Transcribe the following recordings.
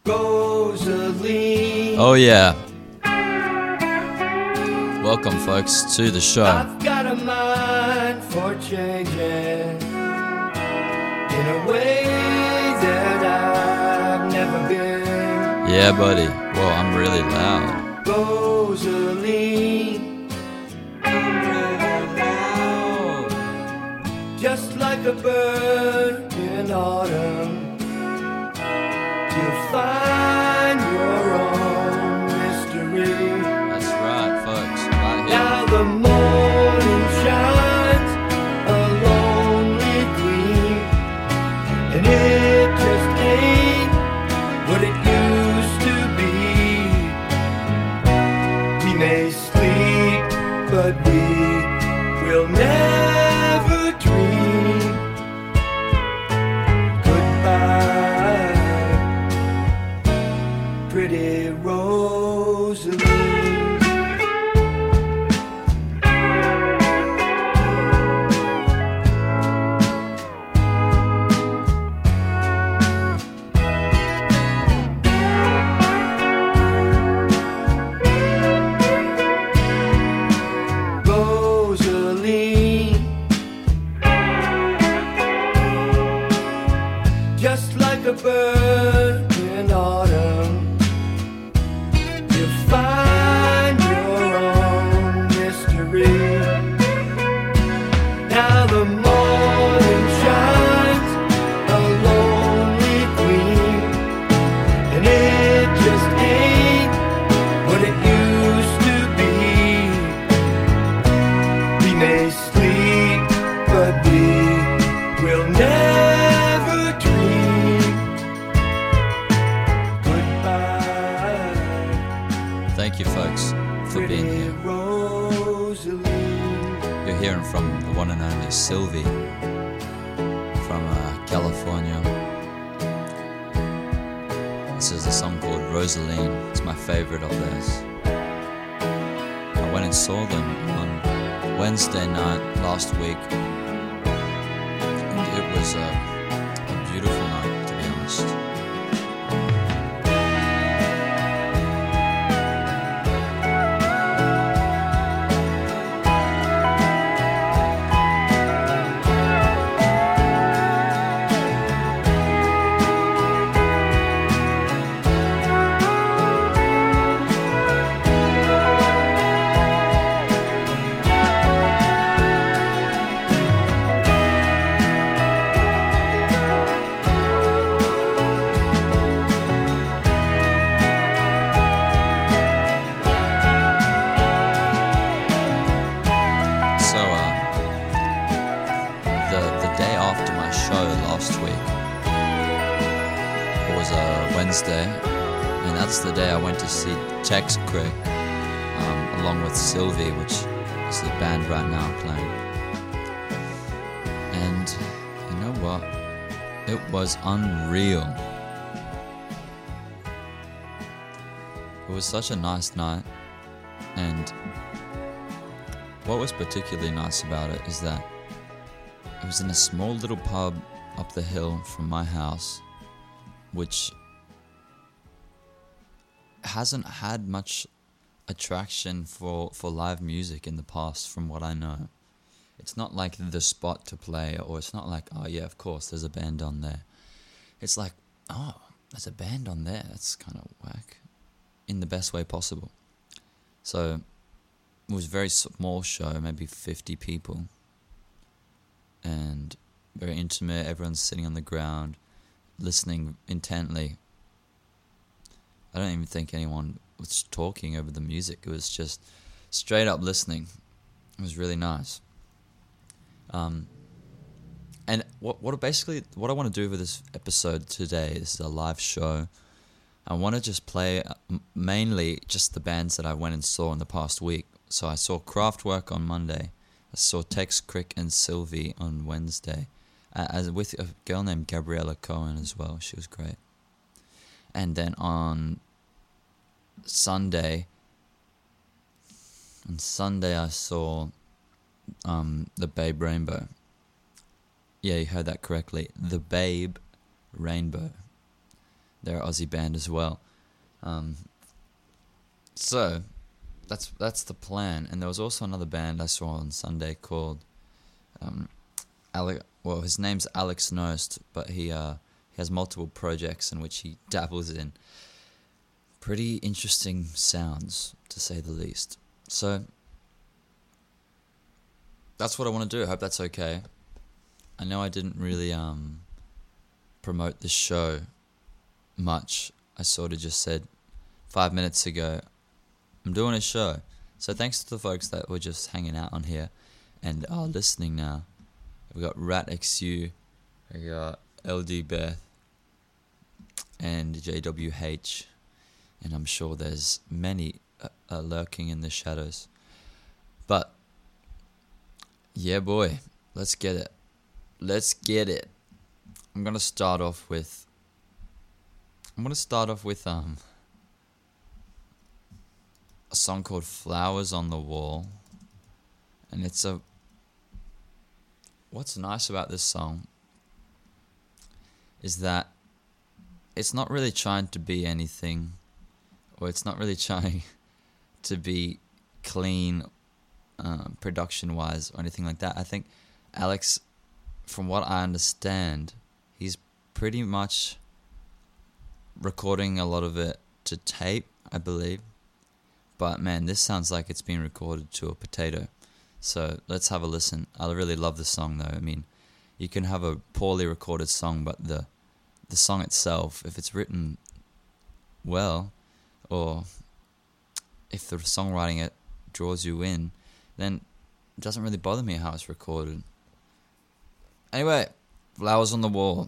Rosalie. Oh yeah. Welcome folks to the show. I've got a mind for changing in a way that I've never been. Yeah, buddy. Whoa, I'm really loud. Rosalie, I'm really loud. just like a bird in autumn, you'll find your own mystery. That's right, folks. Right here. Now the morning shines a lonely gleam, and it just ain't what it used to be. We may sleep, but we will never dream. Goodbye, pretty Rosalie. Rosalie, just like a bird in autumn, you find your own mystery. Now the morning shines a lonely gleam, and it just ain't what it used to be. We may sleep, but we will never dream. Goodbye, Thank you folks for being pretty here. Rosalie. You're hearing from the one and only Sylvie from California. This is a song called Rosaline. It's my favorite of theirs. I went and saw them on Wednesday night last week, and it was a beautiful night, to be honest. So, the day after my show last week, it was a Wednesday, and that's the day I went to see Tex Crick, along with Sylvie, which is the band right now playing. And you know what? It was unreal. It was such a nice night, and what was particularly nice about it is that it was in a small little pub up the hill from my house, which hasn't had much attraction for live music in the past, from what I know. It's not like the spot to play, or it's not like, oh yeah, of course, there's a band on there. It's like, oh, there's a band on there. That's kind of whack, in the best way possible. So it was a very small show, maybe 50 people, and very intimate. Everyone's sitting on the ground, listening intently. I don't even think anyone was talking over the music. It was just straight up listening. It was really nice. And what I want to do with this episode today, this is a live show. I want to just play mainly just the bands that I went and saw in the past week. So I saw Kraftwerk on Monday. I saw Tex Crick and Sylvie on Wednesday, as with a girl named Gabriella Cohen as well. She was great. And then on Sunday I saw the Babe Rainbow. Yeah, you heard that correctly. The Babe Rainbow. They're an Aussie band as well. So that's the plan. And there was also another band I saw on Sunday called his name's Alex Nost, but he has multiple projects in which he dabbles in. Pretty interesting sounds, to say the least. So that's what I want to do. I hope that's okay. I know I didn't really promote this show much. I sort of just said 5 minutes ago, I'm doing a show. So thanks to the folks that were just hanging out on here and are listening now. We got Rat XU, we got LD Beth, and JWH, and I'm sure there's many lurking in the shadows. But yeah, boy, let's get it. I'm gonna start off with a song called Flowers on the Wall. And what's nice about this song is that it's not really trying to be anything, or it's not really trying to be clean production-wise or anything like that. I think Alex, from what I understand, he's pretty much recording a lot of it to tape, I believe. But man, this sounds like it's been recorded to a potato. So let's have a listen. I really love the song though. I mean, you can have a poorly recorded song, but the song itself, if it's written well, or if the songwriting it draws you in, then it doesn't really bother me how it's recorded. Anyway, Flowers on the Wall.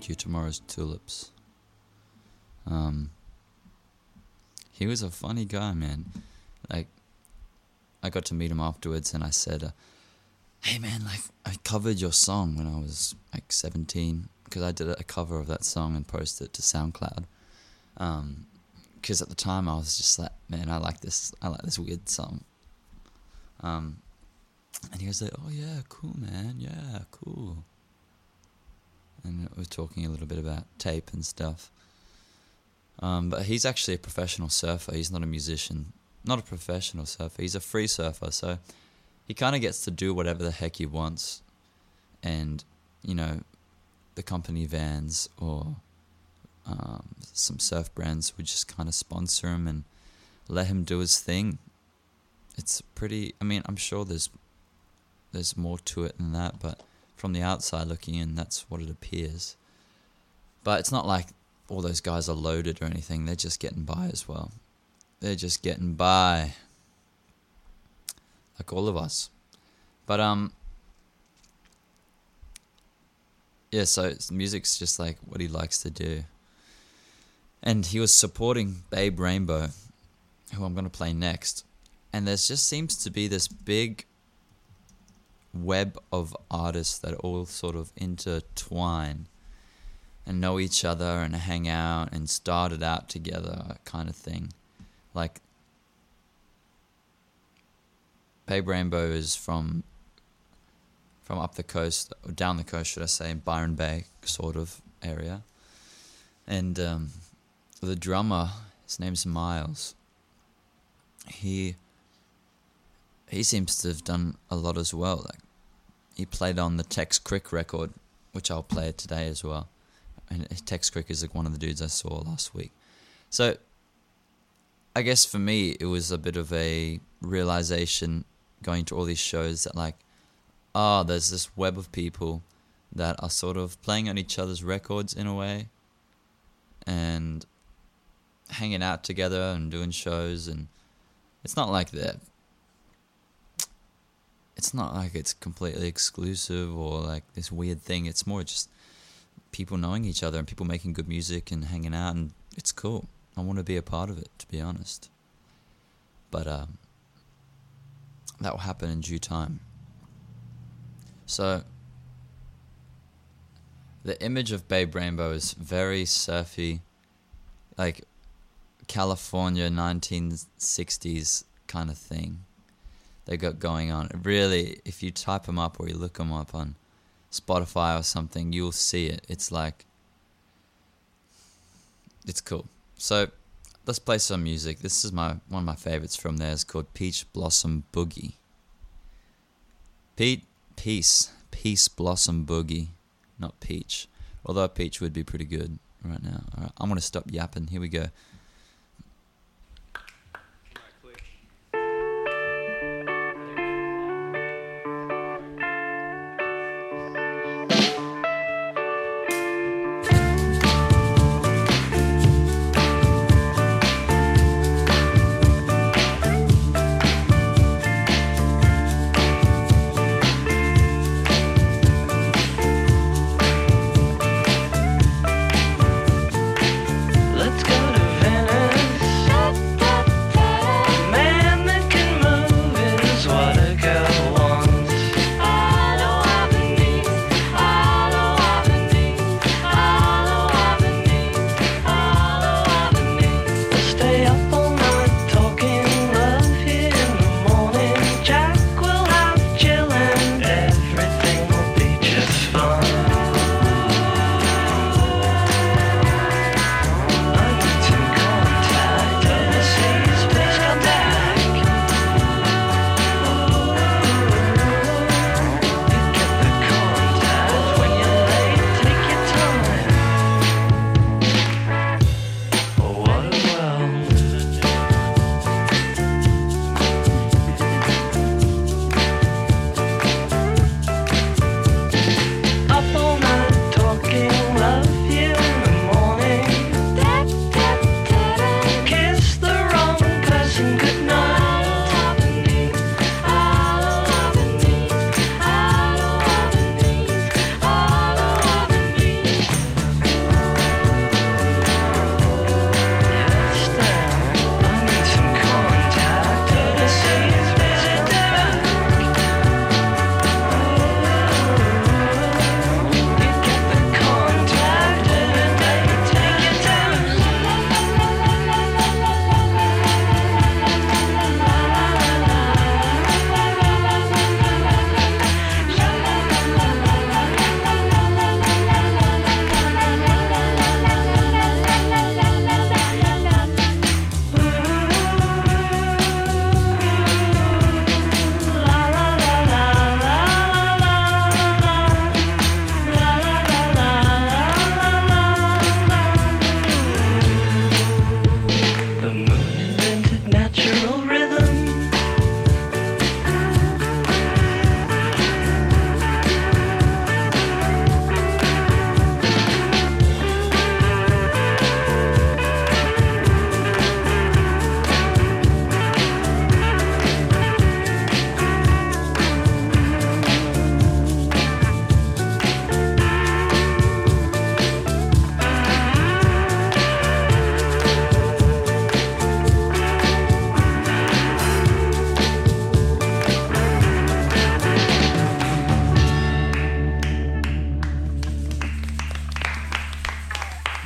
Thank You, Tomorrow's Tulips. He was a funny guy, man. Like, I got to meet him afterwards, and I said, hey man, like, I covered your song when I was like 17, because I did a cover of that song and posted it to SoundCloud. Because at the time I was just like, man, I like this weird song. And he was like, oh yeah, cool man, yeah, cool. And we were talking a little bit about tape and stuff. But he's actually a professional surfer. He's not a musician, not a professional surfer. He's a free surfer, so he kind of gets to do whatever the heck he wants. And, you know, the company vans or some surf brands would just kind of sponsor him and let him do his thing. It's pretty, I mean, I'm sure there's more to it than that, but from the outside looking in, that's what it appears. But it's not like all those guys are loaded or anything. They're just getting by as well. They're just getting by, like all of us. But yeah, so music's just like what he likes to do. And he was supporting Babe Rainbow, who I'm going to play next. And there just seems to be this big web of artists that all sort of intertwine and know each other and hang out and started out together kind of thing. Like, Babe Rainbow is from up the coast, or down the coast, should I say, in Byron Bay sort of area. And the drummer, his name's Miles. He seems to have done a lot as well. Like, he played on the Tex Crick record, which I'll play today as well. And Tex Crick is like one of the dudes I saw last week. So, I guess for me, it was a bit of a realization going to all these shows that, like, there's this web of people that are sort of playing on each other's records in a way and hanging out together and doing shows. And it's not like it's completely exclusive or like this weird thing. It's more just people knowing each other and people making good music and hanging out, and it's cool. I want to be a part of it, to be honest. But that will happen in due time. So, the image of Babe Rainbow is very surfy, like California 1960s kind of thing they got going on. Really, if you type them up or you look them up on Spotify or something, you'll see it. It's like, it's cool. So, let's play some music. This is one of my favorites from there. It's called Peach Blossom Boogie. Peace Blossom Boogie, not Peach. Although Peach would be pretty good right now. All right, I'm going to stop yapping. Here we go. Let's go to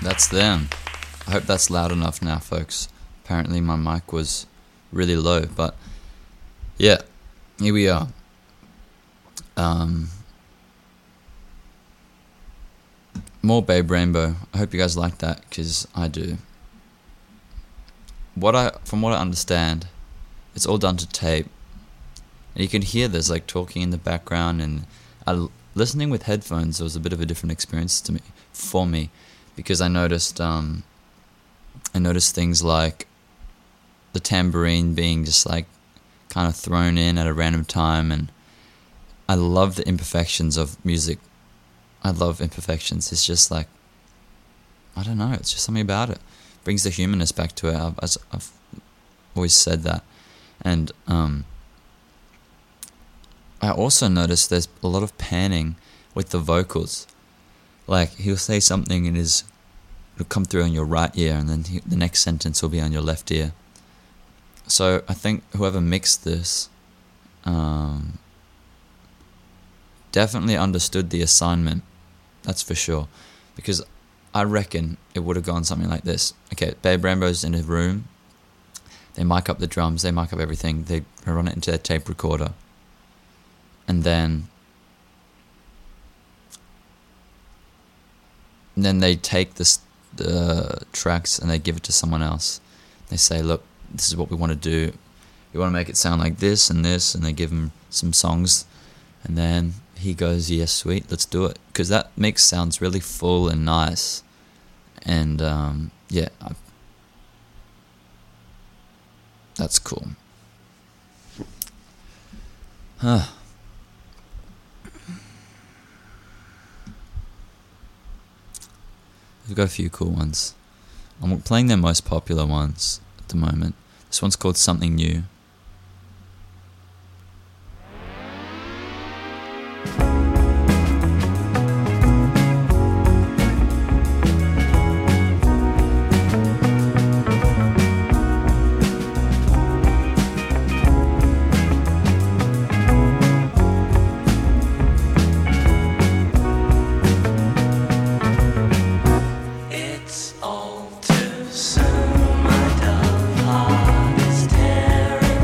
That's them. I hope that's loud enough now, folks. Apparently my mic was really low, but yeah, here we are. More Babe Rainbow. I hope you guys like that, because I do. From what I understand, it's all done to tape. And you can hear there's like talking in the background, and listening with headphones was a bit of a different experience for me, because I noticed things like the tambourine being just like kind of thrown in at a random time, and I love the imperfections of music. I love imperfections. It's just like, I don't know, it's just something about it. Brings the humanness back to it. I've always said that. And I also noticed there's a lot of panning with the vocals. Like, he'll say something and it'll come through on your right ear, and then the next sentence will be on your left ear. So I think whoever mixed this definitely understood the assignment. That's for sure. Because I reckon it would have gone something like this. Okay, Babe Rainbow's in a room. They mic up the drums, they mic up everything, they run it into their tape recorder. And then they take the tracks and they give it to someone else. They say, look, this is what we want to do. We want to make it sound like this and this, and they give him some songs. And then he goes, yes, sweet, let's do it. Because that mix sounds really full and nice. And yeah, that's cool. We've got a few cool ones. I'm playing their most popular ones at the moment. This one's called Something New. It's all too soon, my dark heart is tearing.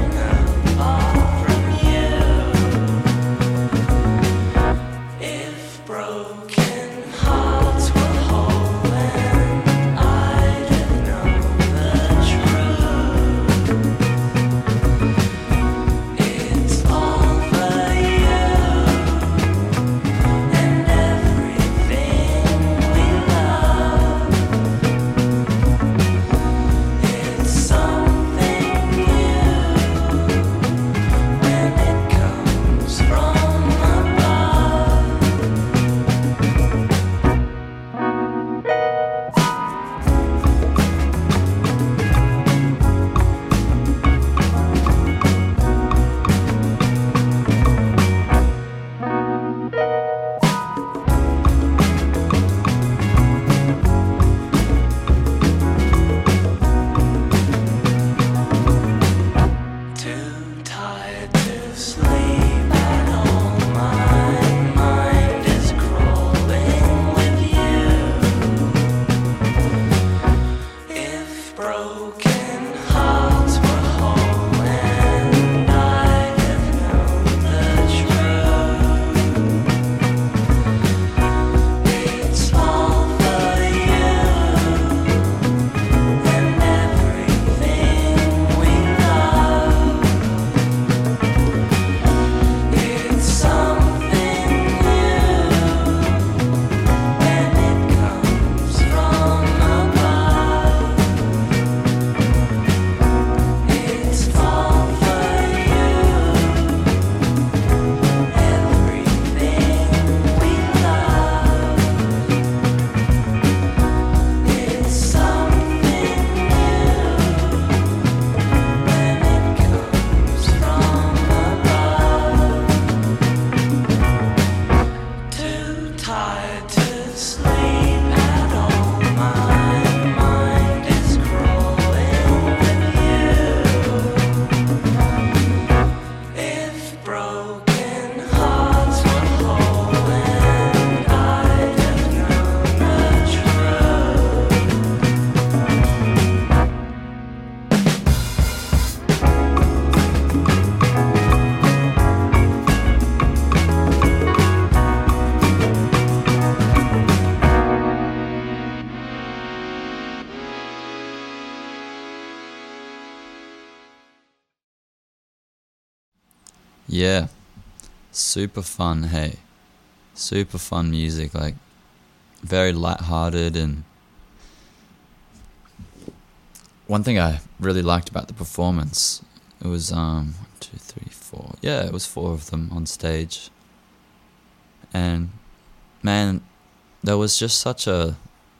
Yeah, super fun, hey. Super fun music, like very light-hearted. And one thing I really liked about the performance, it was 1, 2, 3, 4. Yeah, it was 4 of them on stage. And man, there was just such a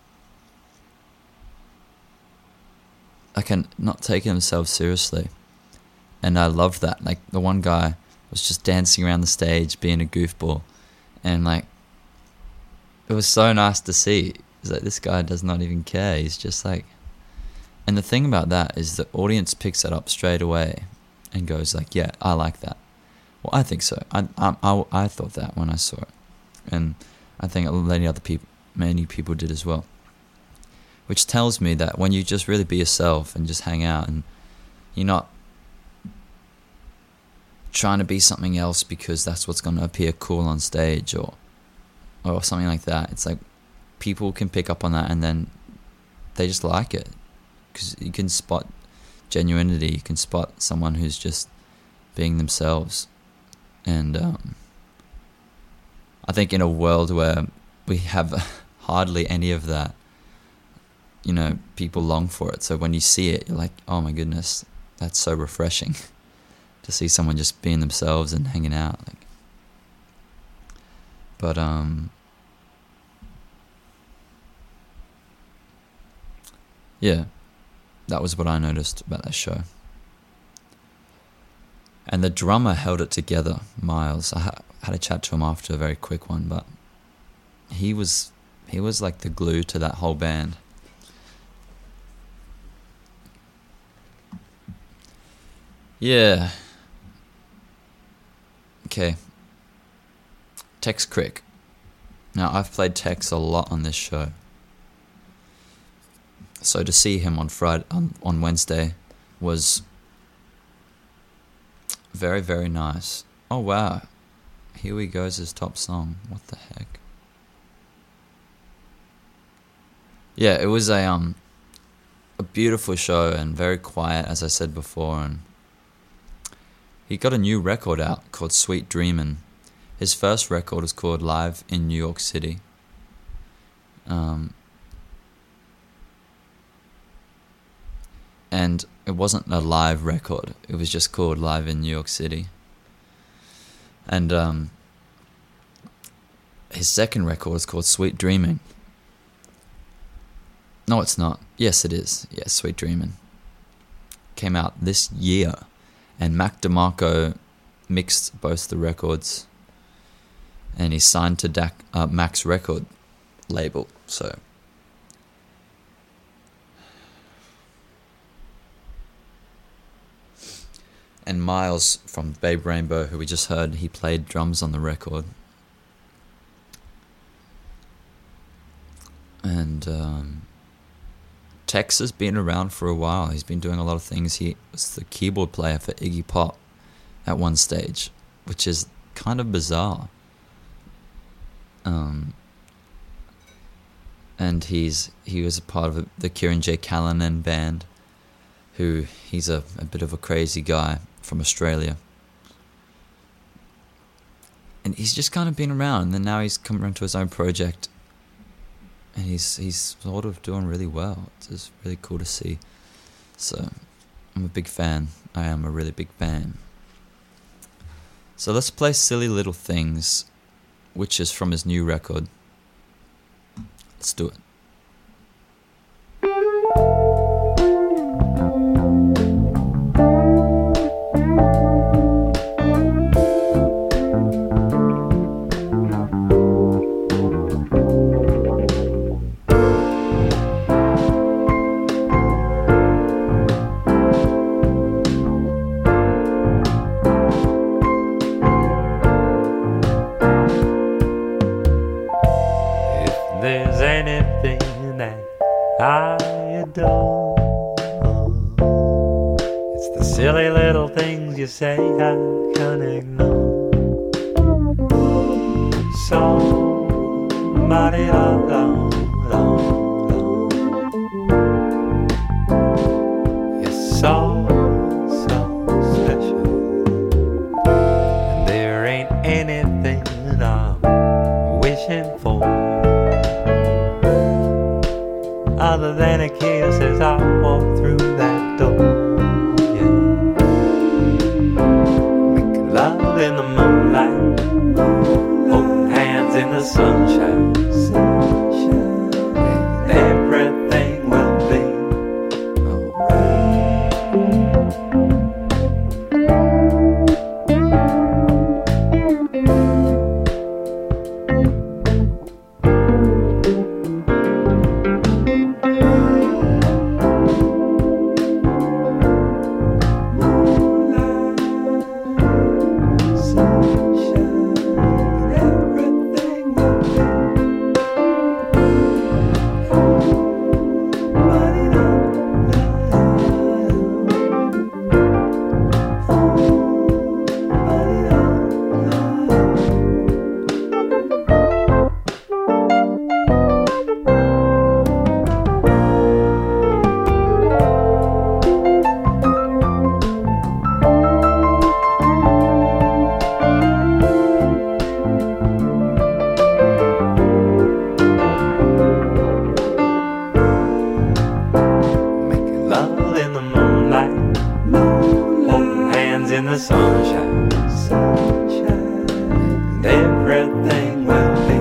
not taking themselves seriously. And I loved that. Like, the one guy was just dancing around the stage, being a goofball. And, like, it was so nice to see. It's like, this guy does not even care. He's just like... And the thing about that is the audience picks it up straight away and goes like, yeah, I like that. Well, I think so. I thought that when I saw it. And I think many people did as well. Which tells me that when you just really be yourself and just hang out, and you're not trying to be something else because that's what's going to appear cool on stage or something like that. It's like people can pick up on that and then they just like it, because you can spot genuinity. You can spot someone who's just being themselves. And I think in a world where we have hardly any of that, you know, people long for it. So when you see it, you're like, oh my goodness, that's so refreshing to see someone just being themselves and hanging out. Like, but yeah, that was what I noticed about that show. And the drummer held it together, Miles. I had a chat to him after, a very quick one, but he was like the glue to that whole band. Yeah. Okay. Tex Crick. Now, I've played Tex a lot on this show. So to see him on Wednesday was very, very nice. Oh, wow. Here We Go's his top song. What the heck? Yeah, it was a beautiful show and very quiet, as I said before, and he got a new record out called Sweet Dreamin'. His first record was called Live in New York City. And it wasn't a live record. It was just called Live in New York City. And his second record is called Sweet Dreaming. No, it's not. Yes, it is. Yes, Sweet Dreamin'. Came out this year. And Mac DeMarco mixed both the records. And he signed to Mac's record label. So... And Miles from Babe Rainbow, who we just heard, he played drums on the record. And Tex has been around for a while. He's been doing a lot of things. He was the keyboard player for Iggy Pop at one stage, which is kind of bizarre. And he was a part of the Kieran J. Callanan band, who he's a bit of a crazy guy from Australia. And he's just kind of been around, and then now he's come around to his own project, and he's sort of doing really well. It's just really cool to see. So I'm a big fan. I am a really big fan. So let's play Silly Little Things, which is from his new record. Let's do it. There's anything that I adore, it's the silly little things you say I can't ignore. Somebody it's so special. other than a kiss as I walk through that door. Yeah. Making love in the moonlight, holding hands in the sunshine. And everything will be in the sunshine, and everything will be.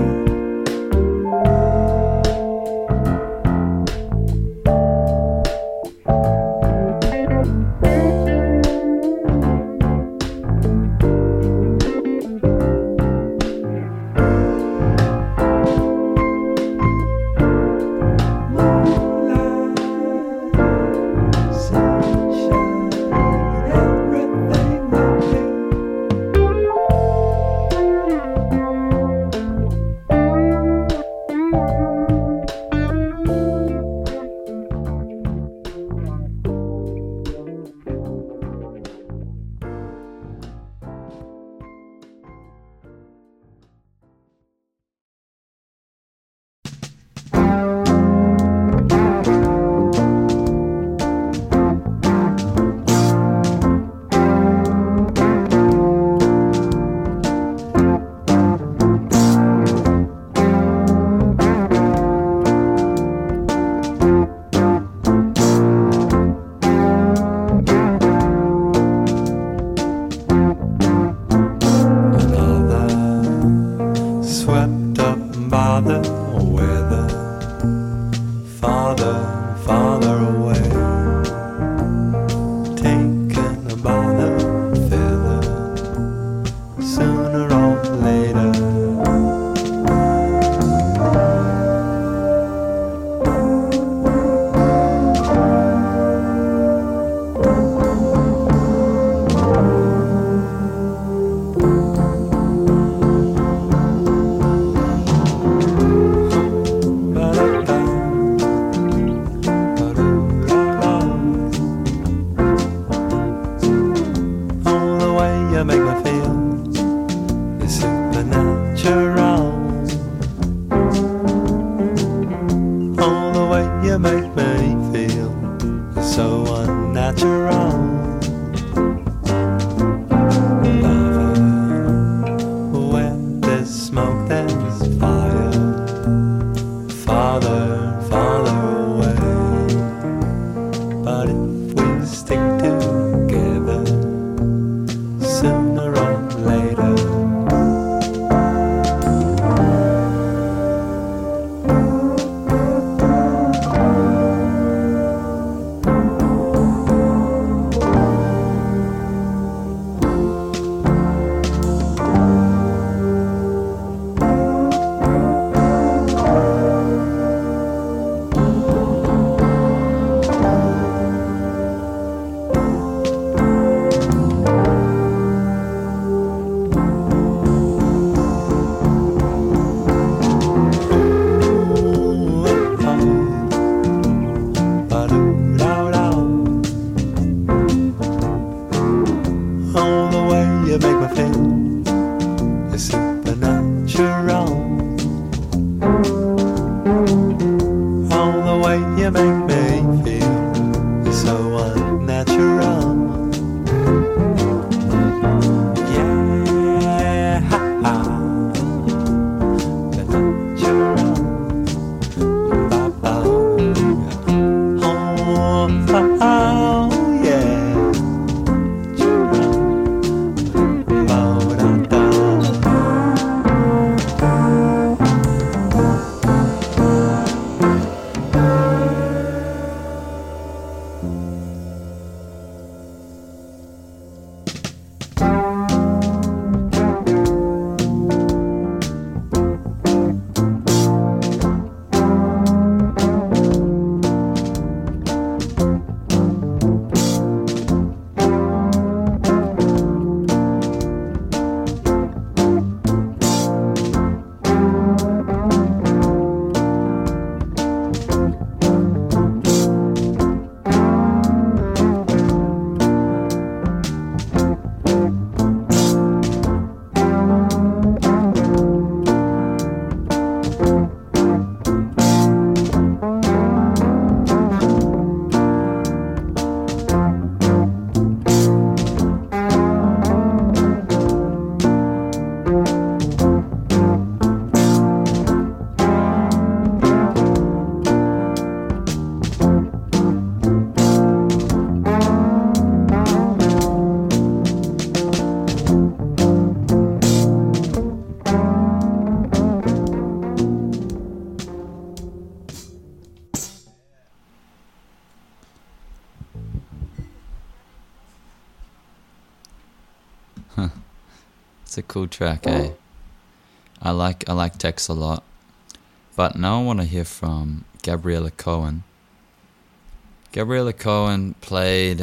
It's a cool track, eh? I like Tex a lot. But now I want to hear from Gabriella Cohen. Gabriella Cohen played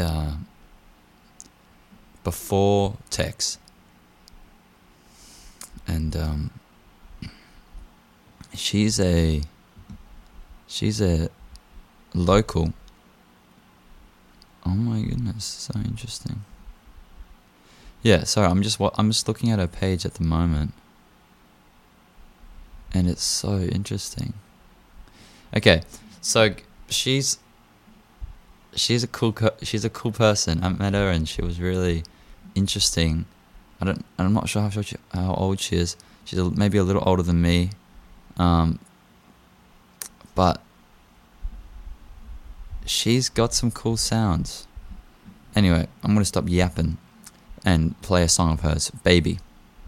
before Tex. And she's a local. Oh my goodness, so interesting. Yeah, sorry, I'm just looking at her page at the moment, and it's so interesting. Okay, so she's a cool person. I met her and she was really interesting. I'm not sure how old she is. She's maybe a little older than me, but she's got some cool sounds. Anyway, I'm gonna stop yapping and play a song of hers, Baby.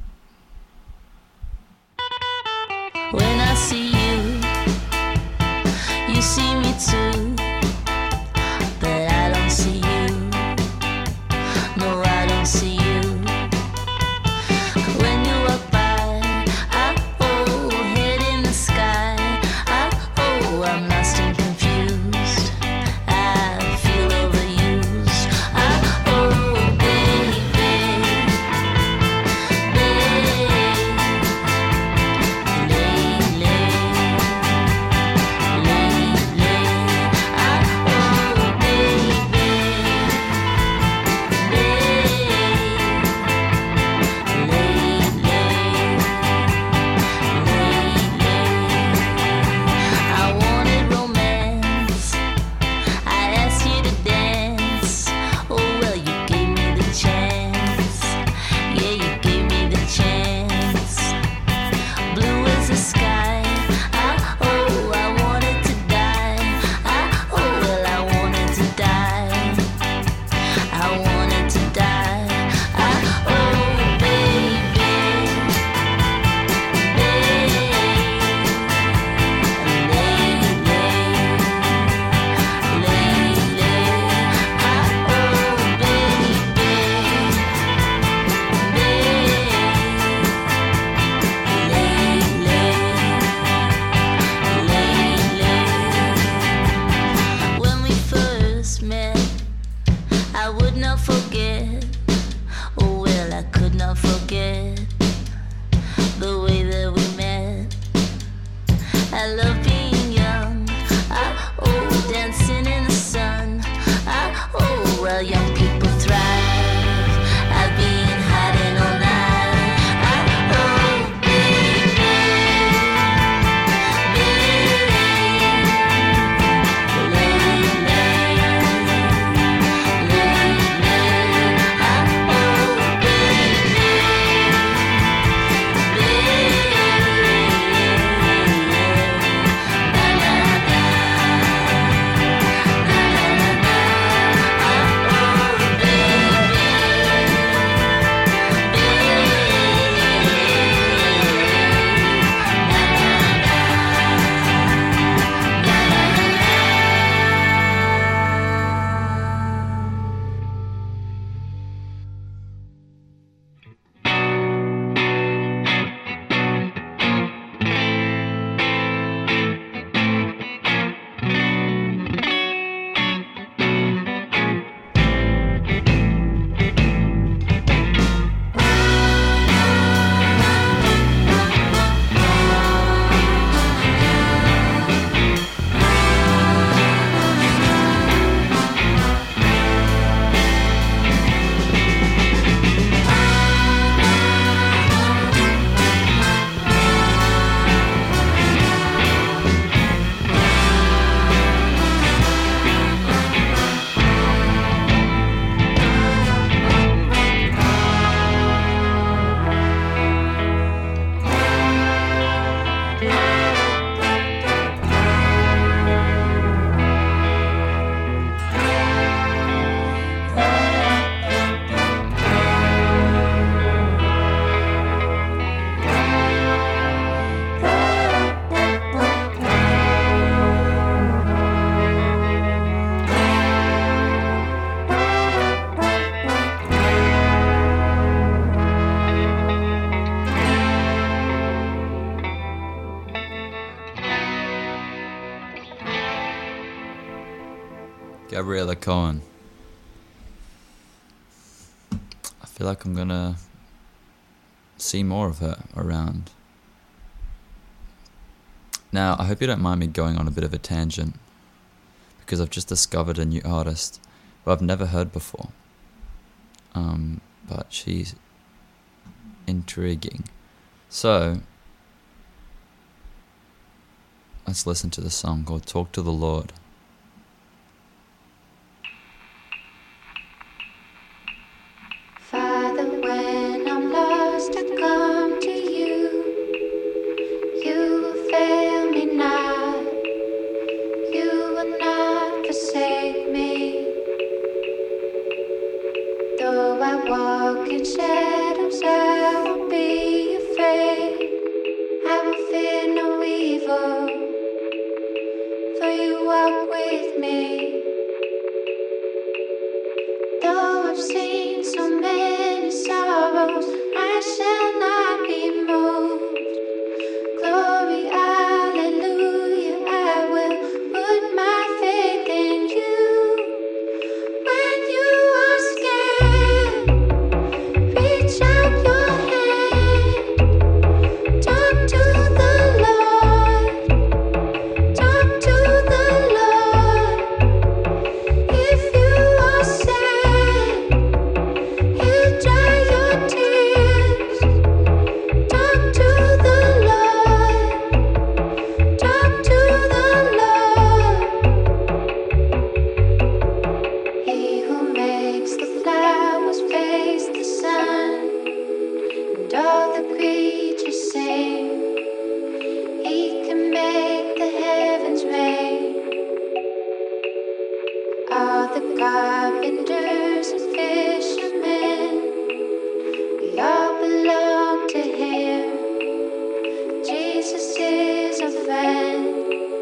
When I see you, you see me too, but I don't see you. No, I don't see you. When you walk by, head in the sky. I'm lost and confused. I feel overused. Baby, lately, I Gabriella Cohen. I feel like I'm gonna see more of her around. Now, I hope you don't mind me going on a bit of a tangent, because I've just discovered a new artist who I've never heard before. But she's intriguing. So, let's listen to the song called Talk to the Lord. Father, when I'm lost, I come to you. You will fail me not. You will not forsake me. Though I walk in shadows, I won't be afraid. I will fear no evil, for you walk with me. Though I've seen so many sorrows, I shall not be moved. Glory, hallelujah, I will put my faith in you. When you are scared, reach out your hand. Talk to the Lord. Talk to the Lord. If you are sad, He'll dry your tears. Talk to the Lord. Talk to the Lord. He who makes the flowers face the sun, and all the creatures sing. He can make the heavens rain. All the carpenters and fishermen, we all belong to Him. Jesus is our friend.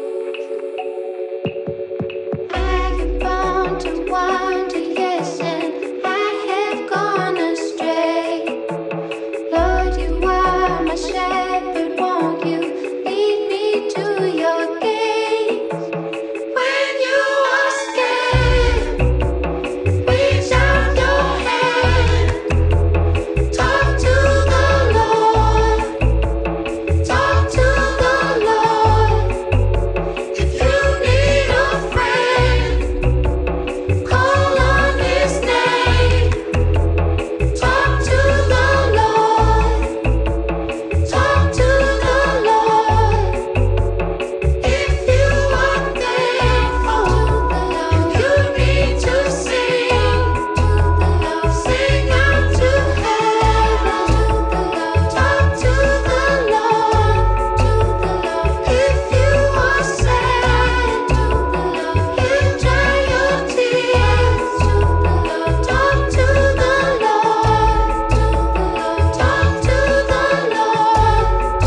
I am born to wander, yes, and I have gone astray. Lord, you are my shepherd, won't you lead me to your gates? When you are scared, reach out your hand. Talk to the Lord. Talk to the Lord. If you need a friend, call on His name. Talk to the Lord. Talk to the Lord. If you are thankful, you need to sing. Sing out to heaven. Talk to the Lord. If you are sad, He'll dry your tears. Talk to the Lord. Talk to the Lord.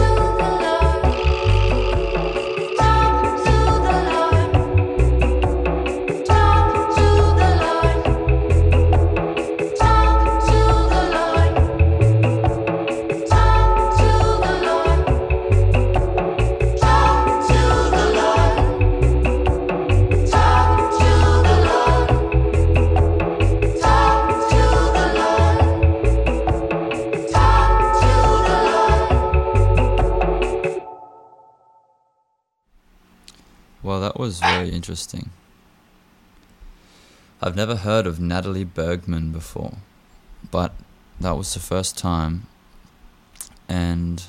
Talk to the Lord. Talk to the Lord. Talk to the Lord. Talk to the Lord. Talk to the Lord. Talk to the Lord. Talk to the Lord. Talk to the Lord. Well, that was very interesting. I've never heard of Natalie Bergman before, but that was the first time, and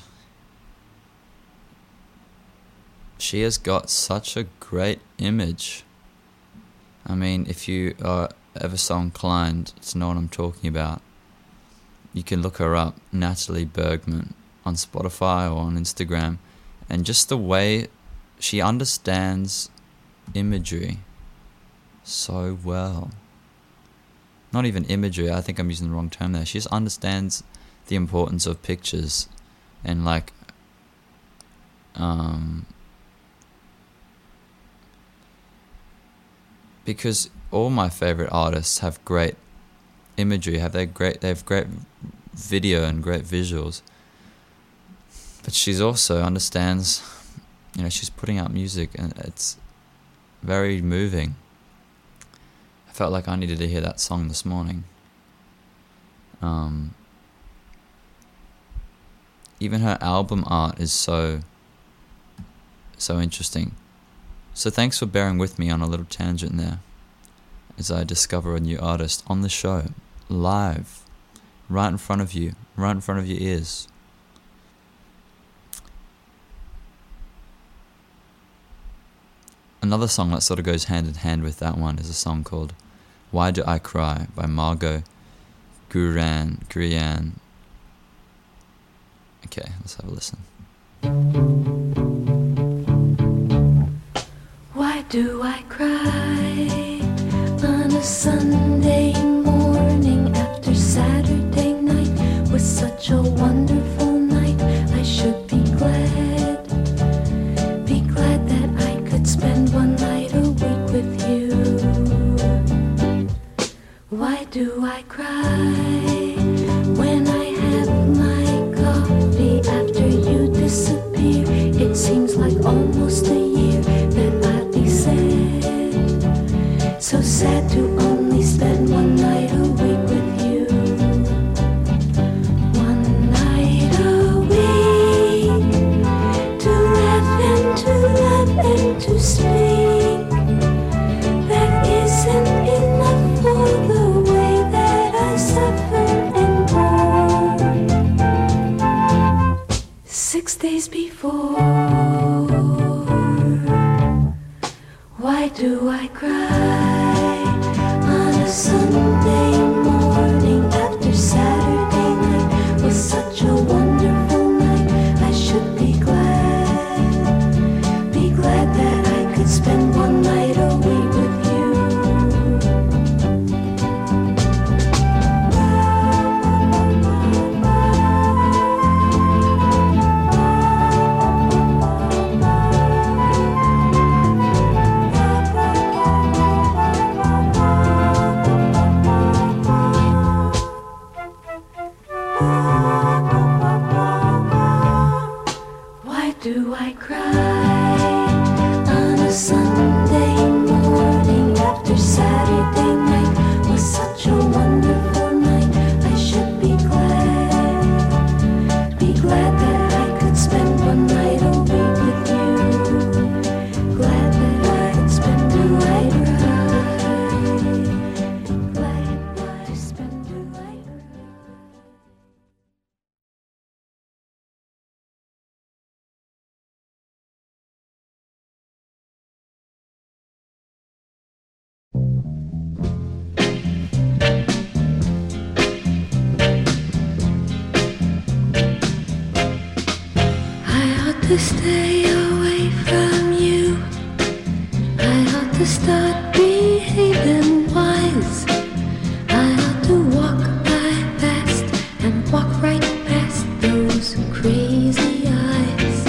she has got such a great image. I mean, if you are ever so inclined to know what I'm talking about, you can look her up, Natalie Bergman, on Spotify or on Instagram, and just the way she understands imagery so well. Not even imagery, I think I'm using the wrong term there. She just understands the importance of pictures and because all my favorite artists have great imagery, they have great video and great visuals. But she's also understands, she's putting out music and it's very moving. I felt like I needed to hear that song this morning. Even her album art is so interesting. So thanks for bearing with me on a little tangent there as I discover a new artist on the show, live, right in front of you, right in front of your ears. Another song that sort of goes hand in hand with that one is a song called Why Do I Cry by Margot Gurian. Okay, let's have a listen. Why do I cry on a Sunday morning after Saturday night was such a wonderful night? I should be glad that I could spend one night a week with you. Why do I cry when I have my coffee after you disappear? It seems like almost a year that I'll be sad, so sad to only spend one night a week with you. One night a week to laugh and to love and to speak. That isn't enough for the way that I suffer and grow. 6 days before, why do I cry on a Sunday morning after Saturday night was such a wonderful night? I should be glad that I could spend one night a week with you. Why do I cry on a Sunday morning after Saturday night was such a wonderful night? I should be glad that I could spend one night a week with you. Glad that I could spend a night right. Glad to spend a night right. I ought to stay away from you. I ought to start behaving wise. I ought to walk by fast and walk right past those crazy eyes.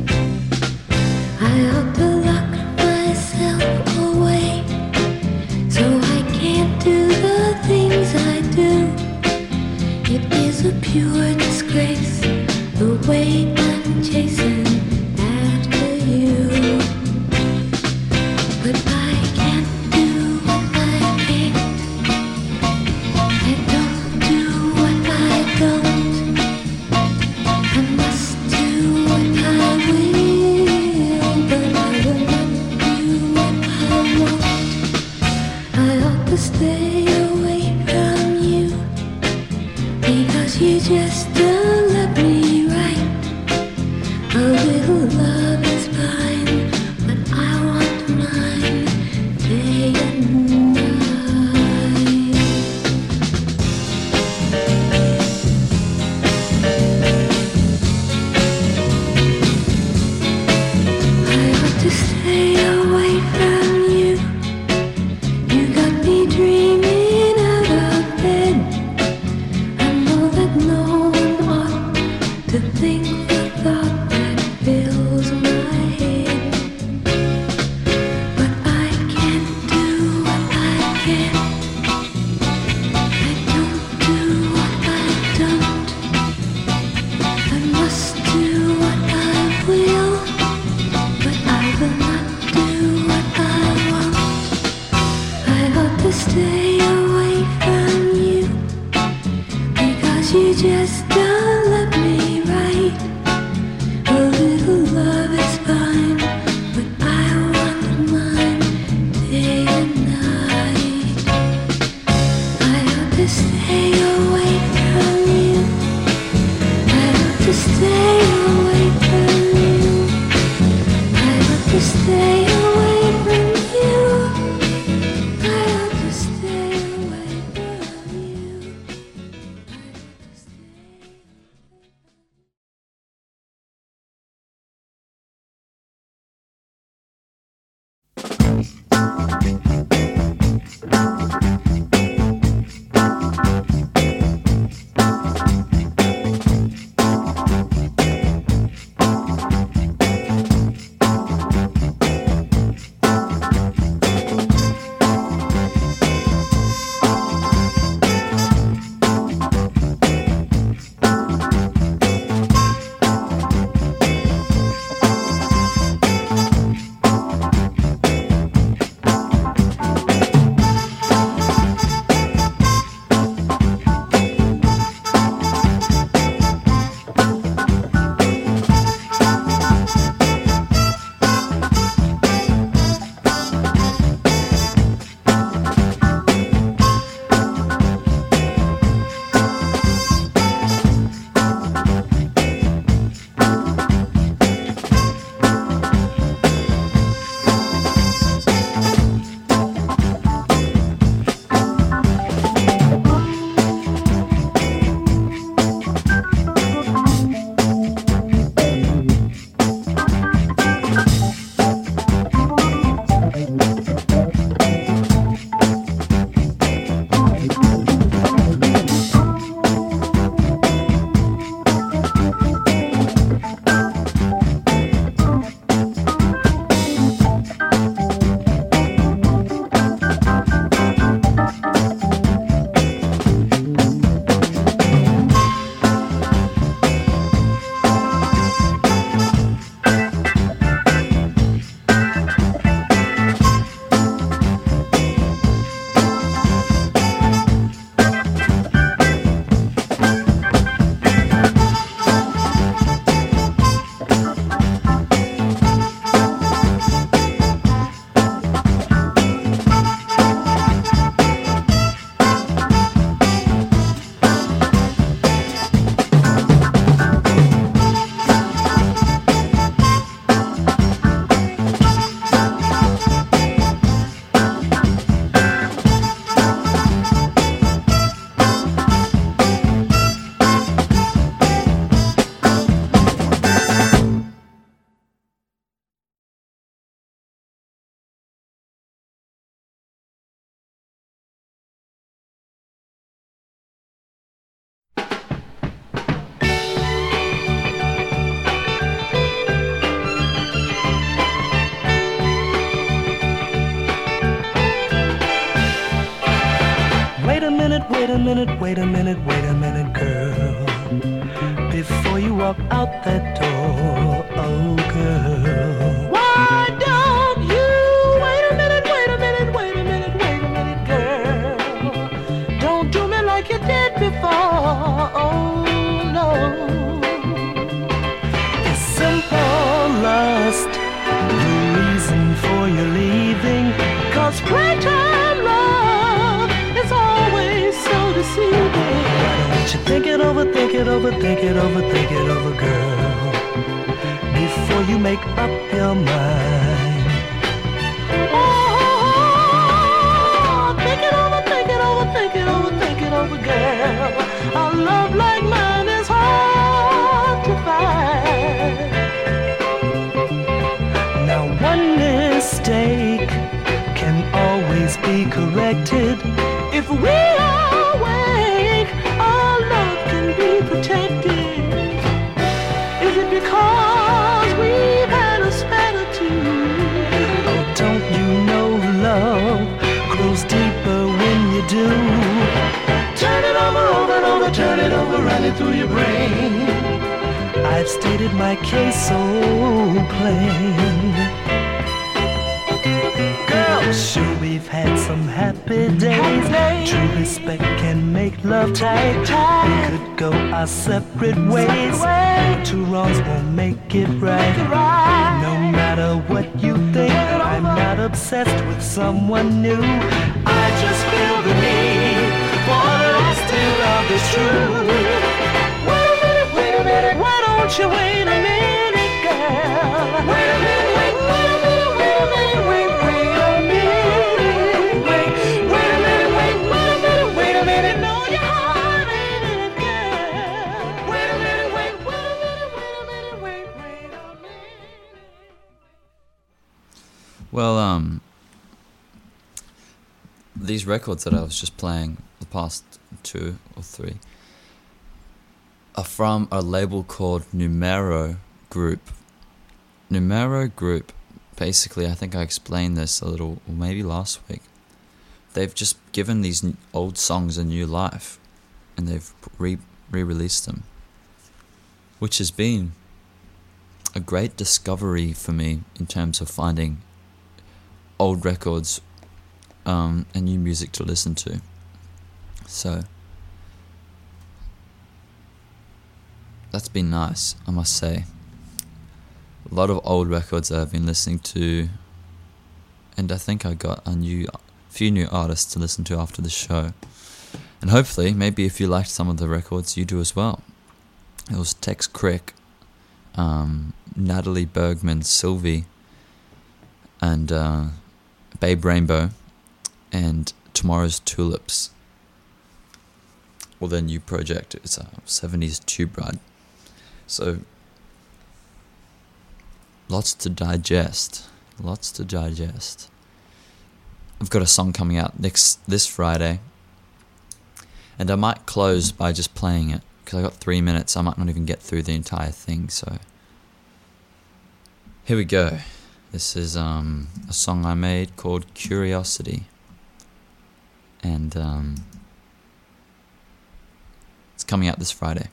I ought to lock myself away so I can't do the things I do. It is a pure disgrace the way I'm chasing after you. But I can't do what I can't. I don't do what I don't. I must do what I will, but I will not do what I want. I ought to stay away from you because you just don't love me right. A little love is fine, but I want mine day and night. I ought to stay away from you. You got me dreaming out of bed. I know that no one stay away from you because you just don't let me right. A little love is fine, but I want mine day and night. I ought to stay away from you. I ought to stay away from you. I ought to stay away from you. I ought to stay away from you. I ought to stay. Wait a minute, wait a minute, wait a minute, girl. Before you walk out that door, oh girl. Why don't you wait a minute, wait a minute, wait a minute, wait a minute, girl. Don't do me like you did before, oh no. It's simple lust, the reason for your leaving, 'cause playtime love is always so deceiving. Why don't you think it over, think it over, think it over, think it over, girl, before you make up your mind. Oh, think it over, think it over, think it over, think it over, girl. A love like mine is hard to find. Now one mistake can always be corrected. If we are awake, our love can be protected. Is it because we've had a spat or two? Oh, don't you know love grows deeper when you do? Turn it over, over and over, turn it over, run it through your brain. I've stated my case so plain. Girl, sure we've had some happy days. True respect can make love tight. We could go our separate ways, but two wrongs won't make it right. No matter what you think, I'm not obsessed with someone new. I just feel the need for the rest to love is true. Wait a minute, why don't you wait a minute, girl? Wait a minute, wait a minute, wait a minute, wait a minute, wait a minute, wait a minute, know your heart in it, girl. Wait a minute, wait a minute, wait a minute. Well, these records that I was just playing, the past 2 or 3, are from a label called Numero Group. Numero Group, basically, I think I explained this a little, or maybe last week. They've just given these old songs a new life, and they've re-released them, which has been a great discovery for me in terms of finding old records and new music to listen to. So that's been nice, I must say. A lot of old records that I've been listening to, and I think I got a few new artists to listen to after the show. And hopefully, maybe if you liked some of the records, you do as well. It was Tex Crick, Natalie Bergman, Sylvie, and Babe Rainbow, and Tomorrow's Tulips. Or their new project, it's a 70s Tube Ride. So, lots to digest. I've got a song coming out this Friday, and I might close by just playing it, because I got 3 minutes. I might not even get through the entire thing, so here we go. This is a song I made called Curiosity, and it's coming out this Friday.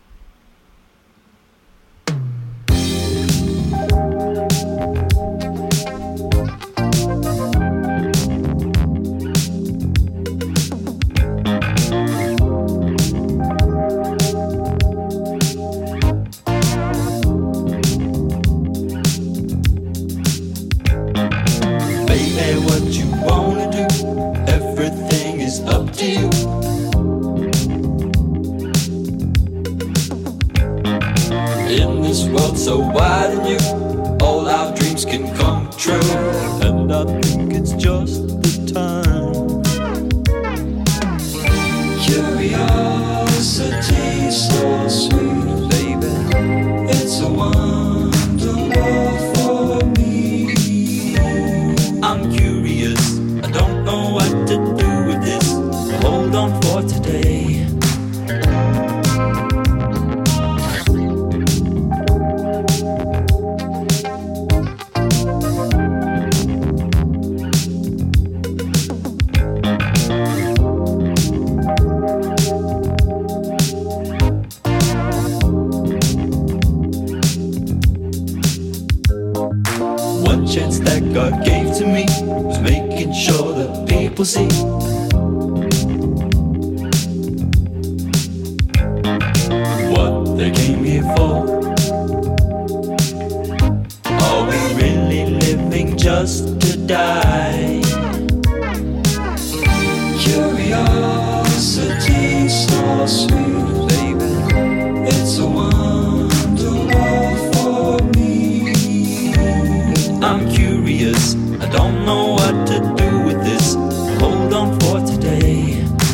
Baby, what you wanna do? Everything is up to you. In this world so wide and new, all our dreams can come true. And I think it's just the time. Curiosity so sweet, baby. It's a wonder world for me. I'm curious, I don't know what to do with this. Hold on for today. One chance that God gave to me was making sure that people see what they came here for. Are we really living just to die? Curiosity so sweet, baby. It's a wonder world for me. I'm curious, I don't know what to do with this. Hold on for today.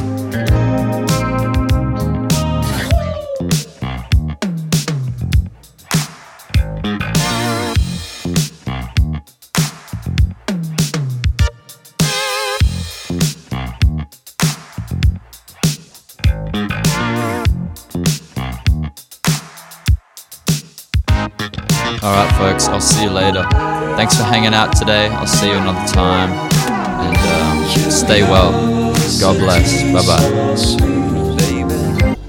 Alright folks, I'll see you later. Thanks for hanging out today. I'll see you another time. And stay well. God bless. Bye bye.